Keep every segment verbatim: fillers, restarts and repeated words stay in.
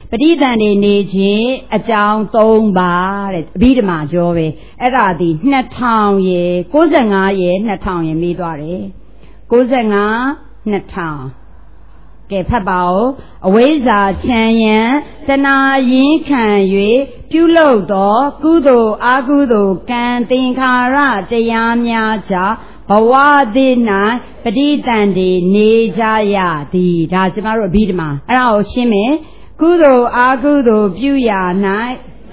ပဋိသန္ဓေနေခြင်းအကြောင်းသုံးပါတဲ့အဘိဓမ္မာကျော်ပဲအဲ့ဒါဒီနှစ်ထောင်ရယ်ကိုးဆယ်ငါးရယ်နှစ်ထောင်ရယ်မေးသွားတယ်ကိုးဆယ်ငါးနှစ်ထောင်ကဲဖတ်ပါဦးအဝိဇ္ဇာချမ်းရန်တဏှာရင်းခံ၍ပြုလုပ်သောကုသိုလ်အကုသိုလ်ကံသင်္ခါရတရားများကြောင့်ဘဝသည်၌ပဋိသန္ဓေနေကြရသည်ဒါကျမတို့အဘိဓမ္မာအဲ့ဒါကိုရှင်းမယ်ကုသိုလ်အကုသိုလ်ပြုရာ၌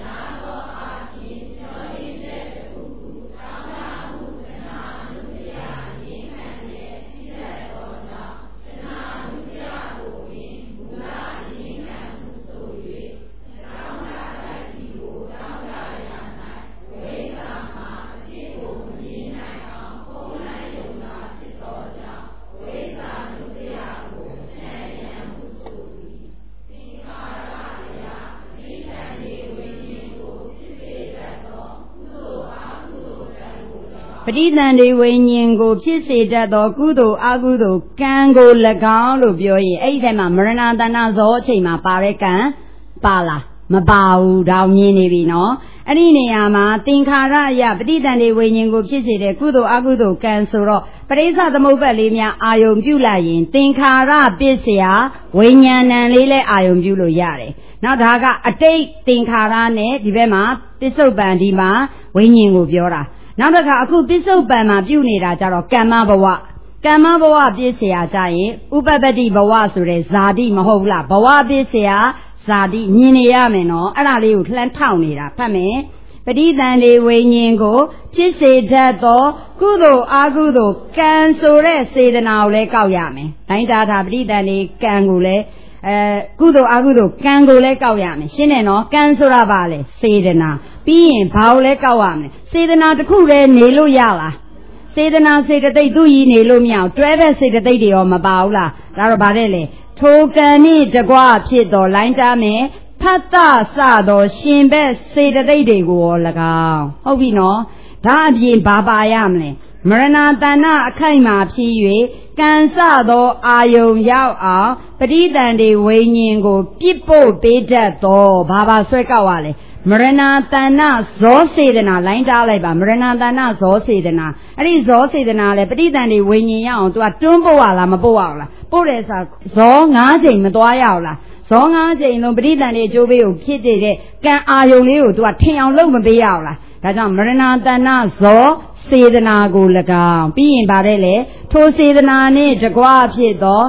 ပဋိသန္ဓေဝိညာဉ်ကိုဖြစ်စေတတ်သောကုသိုလ်အကုသိုလ်ကံကို၎င်းလို့ပြောရင်အဲ့ဒီထဲမှာမရဏတဏ္ဍဇောအချိန်မှာပါတဲ့ကံပါလားမပါဘူးဒါမြင်နေပြီနော်အဲ့ဒီနေရာမှာသင်္ခါရအယပဋိသန္ဓေဝိညာဉ်ကိုဖြစ်စေတဲ့ကုသိုလ်အကုသိုလ်ကံဆိုတော့ပရိစ္ဆသမုပ္ပါဒ်လေးများအာယုံပြုလိုက်ရင်သင်္ခါရပစ္စယဝိညာဏံလေးလည်းအာယုံပြုလို့ရတယ်နောက်ဒါကအတိတ်သင်္ခါရနဲ့ဒီဘက်မှာပစ္စုပန်ဒီမှာဝိညာဉ်ကိုပြောတာနောက်တစ်ခါအခုပစ္စုပန်မှာပြုနေတာကြတော့ကမ္မဘဝကမ္မဘဝပြည့်စရာကြရင်ဥပပတ္တိဘဝဆိုတဲ့ဇာတိမဟုတ်ဘူးလားဘဝပြည့်စရာဇာတိမြင်နေရမယ်နော်အဲ့ဒါလေးကိုလှမ်းထောက်နေတာဖတ်မယ်ပဋိသန္ဓေဝိညာဉ်ကိုဖြစ်စေတတ်သောကုသိုလ်အကုသိုလ်ကံဆိုတဲ့စေတနာကိုလည်းကောက်ရမယ်တိုင်းတာတာပဋိသန္ဓေကံကိုလည်းအဲကုသိုလ်အကုသိုလ်ကံကိုလည်းကောက်ရမယ်ရှင်းတယ်နော်ကံဆိုတာပါလေစေတနာပြီးရင်ဘာကိုလည်းကောက်ရမယ်စေတနာတစ်ခုတည်းနေလို့ရလားစေတနာစေတသိက်သူ့ကြီးနေလို့မရအောင်တွဲဘက်စေတသိက်တွေရောမပါဘူးလားဒါတော့ဗါတဲ့လေထိုကံနှင့်တကွဖြစ်တော်လိုင်းတားမယ်ဖတ်တစသောရှင်ဘက်စေတသိက်တွေကိုရော၎င်းဟုတ်ပြီနော်ဒါအပြင်ဘာပါရမလဲမရဏတဏ္ဍအခိုက်မှာဖြစ်၍ကံစသောအာယုံရောက်အောင်ပဋိသန္ဓေဝိညာဉ်ကိုပြစ်ဖို့ပေးတတ်သောဘာဘာဆွဲကောက်ရလဲမရဏတဏ္ဍဇောစေတနာလိုင်းတားလိုက်ပါမရဏတဏ္ဍဇောစေတနာအဲ့ဒီဇောစေတနာလဲပဋိသန္ဓေဝိညာဉ်ရအောင် तू ကတွန်းပို့ရလားမပို့ရအောင်လားပို့တယ်ဆိုဇော၅ချိန်မသွားရအောင်လားဇော၅ချိန်လုံးပဋိသန္ဓေအကျိုးပေးကိုဖြစ်တဲ့ကံအာယုံလေးကို तू ကထင်အောင်လုပ်မပေးရအောင်လားဒါကြောင့်မရဏတဏ္ဍဇောစေတနာကို၎င်းပြီးရင်ဗါတဲ့လေထိုစေတနာနှင့်တကွဖြစ်သော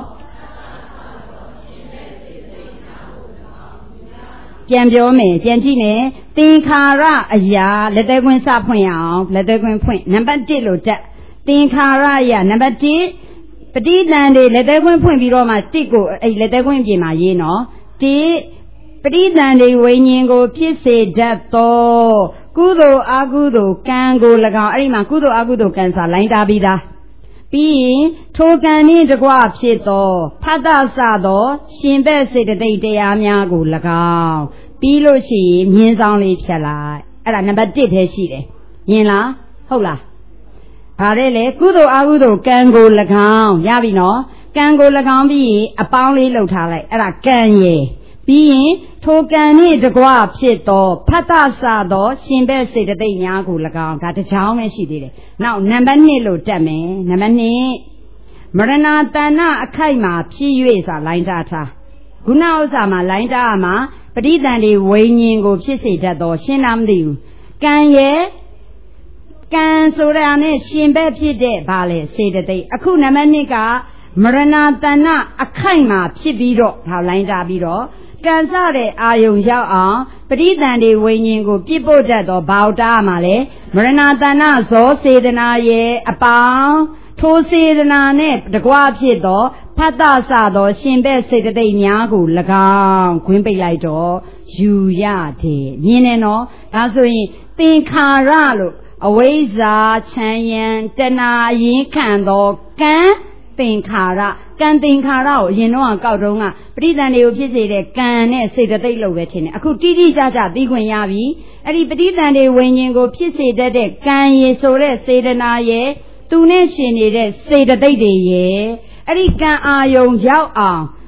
ပြန်ပြောမယ်ပြန်ကြည့်မယ်သင်္ခါရအရာလက်သေးခွင်းစဖွင့်ရအောင်လက်သေးခွင်းဖွင့်နံပါတ်တစ်လို့တက်သင်္ခါရအရာနံပါတ်တစ်ပဋိသန္ဓေလက်သေးခွင်းဖွင့်ပြီးတော့မှတစ်ကိုအဲ့လက်သေးခွင်းပြင်မှာရေးနော်တစ်ပဋိသန္ဓေဝိညာဉ်ကိုဖြစ်စေတတ်သောကုသိုလ်အကုသိုလ်ကံကို၎င်းအဲ့ဒီမှာကုသိုလ်အကုသိုလ်ကံစာလိုင်းတာပြီးသားပြီးရင်ထိုကံနှင့်တကွဖြစ်သောဖတ်တစသောရှင်ဘက်စေတသိက်တရားများကို၎င်းပြီးလို့ရှိရင်မြင်းဆောင်လေးဖြတ်လိုက်အဲ့ဒါနံပါတ်တစ်ပဲရှိတယ်မြင်လားဟုတ်လားဗါတဲ့လေကုသိုလ်အကုသိုလ်ကံကို၎င်းရပြီနော်ကံကို၎င်းပြီးရင်အပေါင်းလေးလှုပ်ထားလိုက်အဲ့ဒါကံရယ်ပြီးရင်ထိုကံနှင့်တကွဖြစ်သောဖတ်တစသောရှင်ဘက်စေတသိက်များကို၎င်းဒါတစ်ချောင်းပဲရှိသေးတယ်နောက်နံပါတ်နှစ်လို့တက်မယ်နံပါတ်နှစ်မရဏတဏ္ဍအခိုက်မှာဖြစ်၍စာလိုင်းတာထားခုနဥစ္စာမှာလိုင်းတာမှာပဋိသန္ဓေဝိညာဉ်ကိုဖြစ်စေတတ်သောရှင်းတာမသိဘူးကံရဲ့ကံဆိုတာနဲ့ရှင်ဘက်ဖြစ်တဲ့ဗာလေစေတသိက်အခုနံပါတ်နှစ်ကမရဏတဏ္ဍအခိုက်မှာဖြစ်ပြီးတော့ဒါလိုင်းတာပြီးတော့ကံစတဲ့အာယုံရောက်အောင်ပဋိသန္ဓေဝိညာဉ်ကိုပြစ်ဖို့တတ်သောဘာဝတာမှာလေမရဏတဏ္ဍဇောစေတနာရဲ့အပေါင်းထိုစေတနာနဲ့တကွဖြစ်သောဖတ်တစသောရှင်ဘက်စေတသိက်များကို၎င်းခွင်းပိတ်လိုက်တော့ယူရတယ်မြင်တယ်နော်ဒါဆိုရင်သင်္ခါရလို့အဝိဇ္ဇာချမ်းယံတဏှာရင်းခံသောကံသင်္ခါရကံသင်္ခါရကိုအရင်တော့ကောက်တုံးကပဋိသန္ဓေကိုဖြစ်စေတဲ့ကံနဲ့စေတသိက်လို့ပဲထင်တယ်အခုတိတိကျကျသိခွင့်ရပြီအဲ့ဒီပဋိသန္ဓေဝိညာဉ်ကိုဖြစ်စေတတ်တဲ့ကံရည်ဆိုတဲ့စေတနာရဲ့သူနဲ့ရှင်နေတဲ့စေတသိက်တွေရဲ့အဲ့ဒီကံအာယုံရောက်အောင်ပ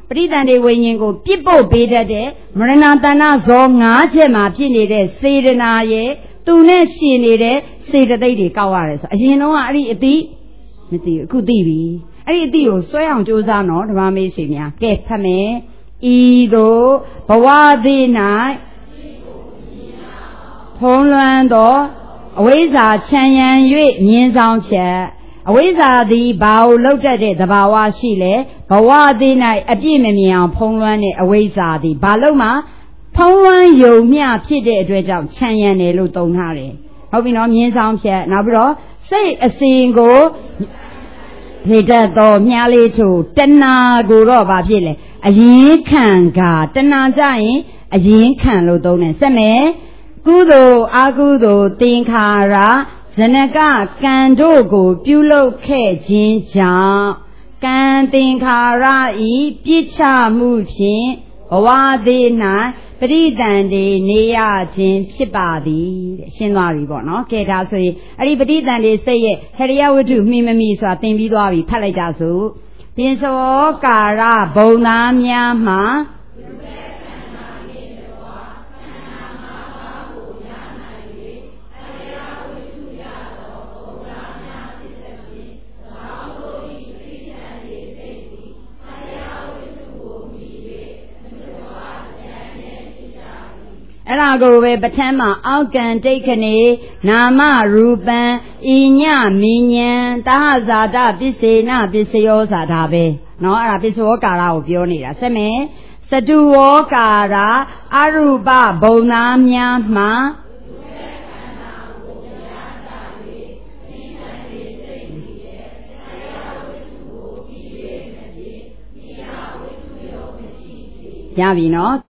ပရိသန္တိဝိညာဉ်ကိုပြစ်ဖို့ပေးတတ်တဲ့မရဏတဏ္ဍဇောငါးချက်မှာဖြစ်နေတဲ့စေတနာရဲ့သူနဲ့ရှင်နေတဲ့စေတသိက်တွေကောက်ရတယ်ဆိုအရင်တော့အဲ့ဒီအတိမသိဘူးအခုသိပြီအဲ့ဒီအတိကိုစွဲအောင်ကြိုးစားနော်ဓမ္မမေးရှင်များကဲဖတ်မယ်ဤသို့ဘဝသည်၌ဖုံးလွှမ်းသောအဝိဇ္ဇာချမ်းရန်၍မြင်ဆောင်ချက်အဝိဇ္ဇာသည်ဘာကိုလောက်တတ်တဲ့သဘာဝရှိလဲဘဝသည်၌အပြည့်မမြင်အောင်ဖုံးလွှမ်းတဲ့အဝိဇ္ဇာသည်ဘာလို့မှဖုံးလွှမ်းယုံမျှဖြစ်တဲ့အတွက်ကြောင့်ချမ်းရန်တယ်လို့သုံးထားတယ်ဟုတ်ပြီနော်မြင်ဆောင်ချက်နောက်ပြီးတော့စိတ်အစဉ်ကိုနေတတ်သောမြားလေးထို့တဏှာကိုတော့ဘာဖြစ်လဲအရင်ခံကတဏှာကြရင်အရင်ခံလို့သုံးတယ်ဆက်မယ်ကုသိုလ်အကုသိုလ်သင်္ခါရဇနကကံတို့ကိုပြုလုပ်ခဲ့ခြင်းကြောင့်ကံသင်္ခါရဤပြစ်ချမှုဖြင့်ဘဝသေး၌ပရိသန္တိနေရခြင်းဖြစ်ပါသည်တဲ့ရှင်းသွားပြီပေါ့နော်ကဲဒါဆိုရင်အဲ့ဒီပရိသန္တိစိတ်ရဲ့ဟရိယဝတ္ထုမှီမမီဆိုတာသင်ပြီးသွားပြီဖတ်လိုက်ကြစို့ပိစဝောကာရဘုံသားများမှာအဲ့ဒါကိုပဲပဋ္ဌာန်းမှာအောက်ကံတိတ်ခဏေနာမရူပံဤညမဉ္ဉံတာဟဇာတပစ္စေနပစ္စယောဆိုတာပဲเนาะအဲ့ဒါပစ္စဝောကာရကိုပြောနေတာဆက်မယ်စတုဝောကာရအရူပဘုံသားများမှာရပြီเนาะ